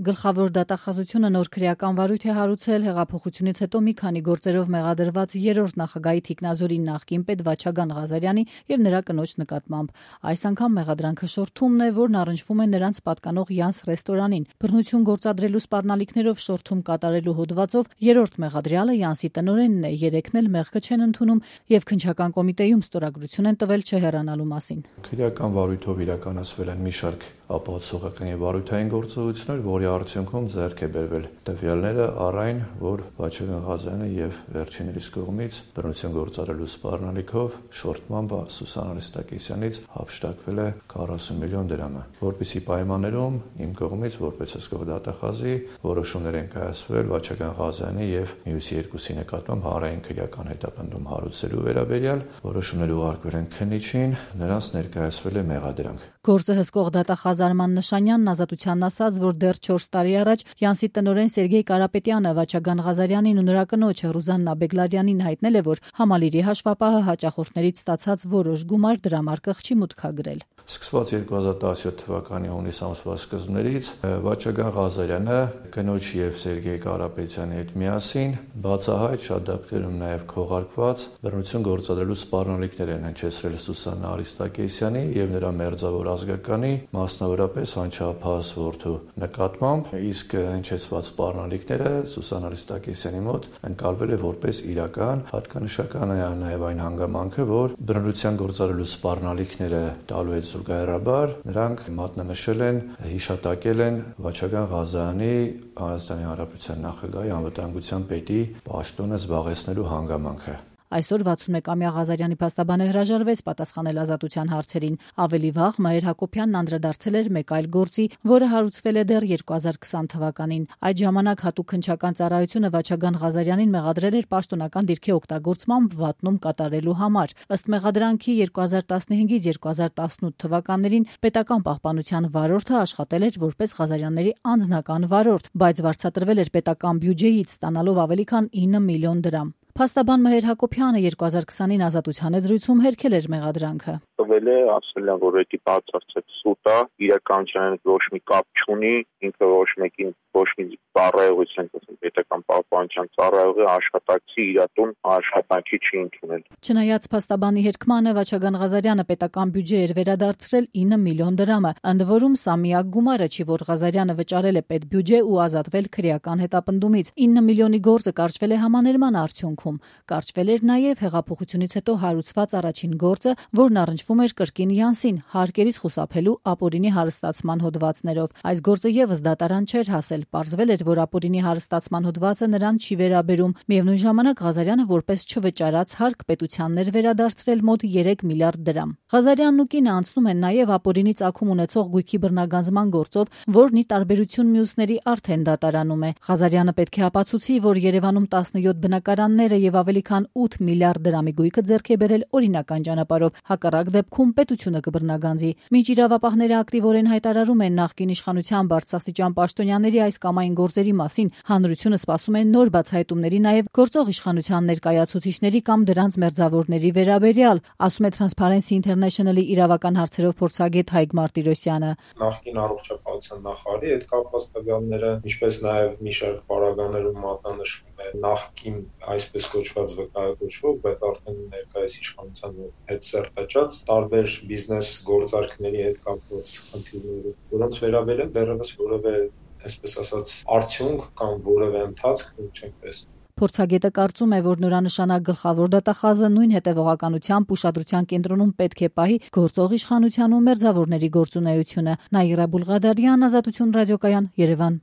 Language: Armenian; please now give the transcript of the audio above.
Գլխավոր դատախազությունը նոր քրեական վարույթ է հարուցել հեղափոխությունից հետո մի քանի գործերով մեղադրված երրորդ նախագահի թիկնազորի նախկին պետ Վաչագան Ղազարյանի եւ նրա կնոջ նկատմամբ։ Այս անգամ մեղադրանքը շորթումն է, որն առնչվում է նրանց պատկանող Յանս ռեստորանին։ Բռնություն գործադրելու սպառնալիքներով շորթում կատարելու հոդվածով երրորդ մեղադրյալը Յանսի տնօրենն է, երեքն էլ մեղքը չեն ընդունում եւ քննչական կոմիտեում ստորագրություն են տվել չհեռանալու մասին։ Քրեական վարույթով իրականացվել են մի շարք ապահովողական եւ վարույթային գործողություններ, որի արդյունքում ձեռք է բերվել տվյալները առ այն, որ Վաչագան Ղազարյանը եւ վերջիններիս կողմից բռնություն գործադրելու սպառնալիքով շորթմամբ Սուսան Արիստակեսյանից հափշտակվել է 40 միլիոն դրամը, որպիսի պայմաններում իմ կողմից որպես հսկող դատախազի որոշումներ են կայացվել Վաչագան Ղազարյանի եւ մյուսի երկուսի նկատմամբ հանրային քրեական հետապնդում հարուցելու վերաբերյալ որոշումներ ուղարկվել են քննիչին, նրանց ներկայացվել է մեղադրանք։ Գործը հսկող դատախազ Արման Նշանյանն ազատությանն ասաց, որ դեռ 4 տարի առաջ Յանսի տնօրեն Սերգեյ Կարապետյանը Վաչագան Ղազարյանին ու նրա կնոջ Ռուզաննա Բեգլարյանին հայտնել է, որ համալիրի հաշվապահը հաճախորդներից ստացած որոշ գումար դրամարկղ չի մուտքագրել։ Սկսված 2017 թվականի հունիս ամսվա սկզբներից Վաչագան Ղազարյանը կնոջ եւ Սերգեյ Կարապետյանի հետ միասին բացահայտ շատ դեպքերում նաեւ քողարկված բռնություն գործադրելու սպառնալիքներ են հնչեցրել Սուսաննա Արիստակեսյանի եւ նրա մերձավոր ազգականի, մասնավորապես Հանչապահ որդու նկատմամբ, իսկ հնչեցված սպառնալիքները Սուսաննա Արիստակեսյանի մոտ ընկալվել է որպես իրական, հատկանշական է նաեւ այն հանգամանքը, որ բռնության գործադրելու սպառնալիքները տալու հետ զուգահեռաբար նրանք մատնանշել են, հիշատակել են Վաչագան Ղազարյանի Հայաստանի Հանրապետության նախագահի անվտանգության պետի պաշտոնը զբաղեցնելու հանգամանքը։ Այսօր 61-ամյա Ղազարյանի փաստաբանը հրաժարվեց պատասխանել ազատության հարցերին։ Ավելի վաղ Մհեր Հակոբյանն անդրադարձել էր մեկ այլ գործի, որը հարուցվել է դեռ 2020 թվականին։ Այդ ժամանակ հատուկ քննչական ծառայությունը Վաչագան Ղազարյանին մեղադրել էր պաշտոնական դիրքի օգտագործմամբ վատնում կատարելու համար։ Ըստ մեղադրանքի 2015-ից 2018 թվականներին պետական պահպանության վարորդը աշխատել էր որպես Ղազարյանների անձնական վարորդ, բայց վարձատրվել էր պետական բյուջեից, ստանալով ավելի քան 9 միլիոն դրամ։ Փաստաբան Մհեր Հակոբյանը 2020-ին ազատության զրույցում հերքել էր մեղադրանքը։ Տվել է, ասել են, որ դա բացարձակ սուտ է, իրականության ոչ մի կապ չունի, ինքը ոչ մեկին ոչ մի ծառայողություն, ասենք պետական պահպանության ծառայողի աշխատակցի իրատուն աշխատանքի չի ընդունել։ Չնայած փաստաբանի հերքմանը Վաչագան Ղազարյանը պետական բյուջե էր վերադարձրել 9 միլիոն դրամը, ընդ որում սա միակ գումարը չի, որ Ղազարյանը վճարել է պետբյուջե ու ազատվել քրեական հետապնդումից։ 9 միլիոնի գործը կարճվել է համաներման արդյունքում։ Կարճվել էր նաև հեղափոխությունից հետո հարուցված առաջին գործը, որն առնչվում էր կրկին Յանսին, հարկերից խուսափելու ապօրինի հարստացման հոդվածներով։ Այս գործը եւս դատարան չէր հասել։ Պարզվել էր, որ ապօրինի հարստացման հոդվածը նրան չի վերաբերում։ Միևնույն ժամանակ Ղազարյանը որպես չվճարած հարկ պետությանն էր վերադարձրել մոտ 3 միլիարդ դրամ։ Ղազարյանն ու կինը անցնում են նաև ապօրինի ծագում ունեցող գույքի բռնագանձման գործով, որն ի տարբերություն մյուսների արդեն դատարանում է։ Ղազարյանը պետք է ապացուցի, որ Երևանում 17 բնակարանները եւ ավելի քան 8 միլիարդ դրամի գույքը ձեռք է բերել օրինական ճանապարհով, հակառակ դեպքում պետությունը կբռնագանձի։ Մինչ իրավապահները ակտիվորեն հայտարարում են նախկին իշխանության բարձրաստիճան պաշտոնյաների այս կամ այն գործերի մասին, հանրությունը սպասում է նոր բացահայտումների նաև գործող իշխանության ներկայացուցիչների կամ դրանց մերձավորների վերաբերյալ, ասում է Transparency International-ի իրավական հարցերով փորձագետ Հայկ Մարտիրոսյանը։ Նախկին առողջապահության նախարարի հետ կապված տվյալները, ինչպես նաև մի շարք պարագաներում մատնանշվում է նախկին այսպես կոչված վկայակոչվող, բայց արդեն ներկայիս իշխանության հետ սերտաճած տարբեր բիզնես գործարքների հետ կապված խնդիրները, որոնց վերաբերել դեռևս որևէ, այսպես ասած, արդյունք կամ որևէ ընթացք չենք տեսնում։ Փորձագետը կարծում է, որ նորանշանակ գլխավոր դատախազը նույն հետևողականությամբ ուշադրության կենտրոնում պետք է պահի գործող իշխանության ու մերձավորների գործունեությունը։ Նաիրա Բուլղադարյան, Ազատություն ռադիոկայան, Երևան։